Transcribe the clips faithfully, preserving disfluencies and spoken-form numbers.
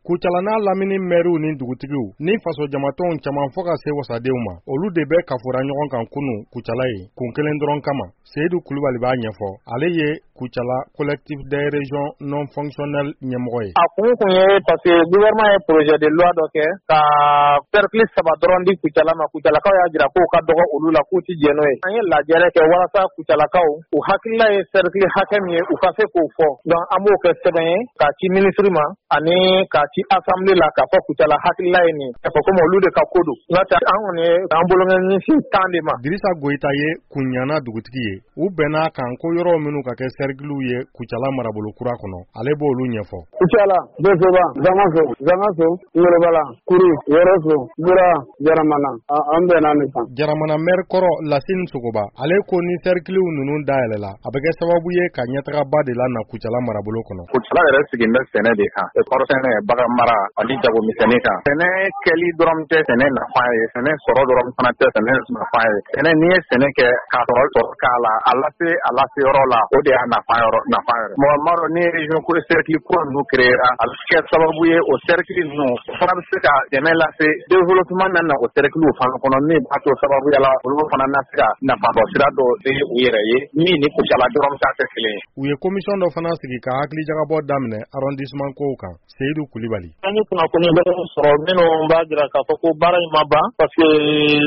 Kucala n'a lamini maires ni dugutigiw ni faso jamatonw caman fɔ ka se wasadenw ma olu de bɛ kafura ɲɔgɔn kan kunu Kucala ye kun kelen dɔrɔn kama. Seyidu Kulubali b'a ɲɛfɔ. Ale ye Kucala collectif des régions non fonctionnelles ɲɛmɔgɔ ye. A kun kun ye parce que gouvernement ye projet de loi dɔ kɛ ka cercle saba dɔrɔn di Kucala ma. Kucalakaw y'a jira k'o ka dɔgɔ olu la k'u ti jɛn n'o ye. An ye lajɛrɛ kɛ walasa Kucalakaw u hakilila ye cercle hakɛ min ye u ka se k'o fɔ. Donc an b'o kɛ sɛbɛn ye k'a ci ministre ma ani k'a ci assemblée la k'a fɔ Kucala hakilila ye nin. K'a fɔ komi olu de ka ko don. N'o tɛ an kɔni ye an boloŋɛ ɲɛsin tan de ma. Dirisa Goyita ye Kuɲana dugutigi ye. U bɛn'a kan ko yɔrɔ minnu ka kɛ cerclew ye Kucala marabolo kura kɔnɔ. Ale b'olu ɲɛfɔ. Kucala, Dosoba, Zamaso, Zamaso, Ngolobala, Kuri, Yoroso, Bura, Jaramana. An bɛnna nin kan. Jaramana maire kɔrɔ Lasine Sogoba. Ale ko ni cerclew ninnu dayɛlɛla a bɛ kɛ sababu ye ka ɲɛtagaba de la na Kucala marabolo kɔnɔ. Kucala yɛrɛ sigilen bɛ sɛnɛ de kan. Kɔrɔsɛnɛ, bagan mara ani jagomisɛnnin kan. Sɛnɛ kɛli dɔrɔn tɛ sɛnɛ nafa ye. Sɛnɛ sɔrɔ dɔrɔn fana tɛ sɛnɛ nafa ye. Sɛnɛ n'i ye sɛnɛ kɛ k'a sɔrɔ sɔrɔ k'a la a lase a lase yɔrɔ la o de y'a nafa yɔrɔ nafa yɛrɛ. Mɔgɔ m'a dɔn ni région ko cercle kura ninnu créera a bɛ kɛ sababu ye o cercle ninnu o fana bɛ se ka dɛmɛ lase développement na na o cercle fana kɔnɔ min b'a to sababuya la olu fana na se ka nafa dɔ sira dɔ se u yɛrɛ ye min ni Kucala dɔrɔn ta tɛ kelen ye. U ye commission dɔ fana sigi ka hakili jagabɔ daminɛ arrondissement kow kan. Seyidu Kulubali. An ye kunnafoni dɔ sɔrɔ minnu b'a jira k'a fɔ ko baara in ma ban parce que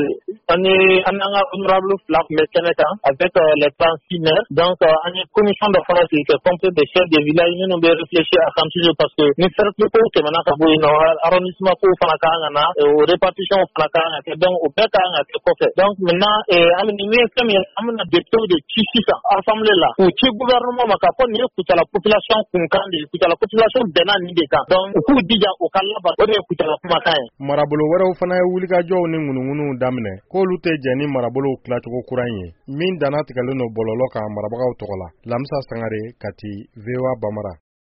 an ye an n'an ka honorable fila tun bɛ kɛnɛ kan avec les plans six maires. Donc an ye commission dɔ fana sigi kɛ comté des chefs de village minnu bɛ réfléchir à kan toujours parce que ni cercle kow tɛmɛna ka bɔ yen nɔ arrondissement kow fana kan ka na o répartition fana kan ka kɛ donc o bɛɛ kan ka kɛ kɔfɛ. Donc maintenant hali ni min ye fɛn min ye an bɛna député de ci sisan assemblée la k'u ci gouvernement ma k'a fɔ nin ye Kucala population kunkan de ye Kucala population bɛnna nin de kan. Donc u k'u dija o ka laban o de ye Kucala kumakan ye. Marabolo wɛrɛw fana ye wulikajɔw ni ŋunuŋunuw daminɛ k'olu tɛ jɛn ni marabolow tilacogo kura in ye min danna tigɛlen don bɔlɔlɔ kan marabagaw tɔgɔ la. Lamisa Sangare, Kati, V O A Bamara.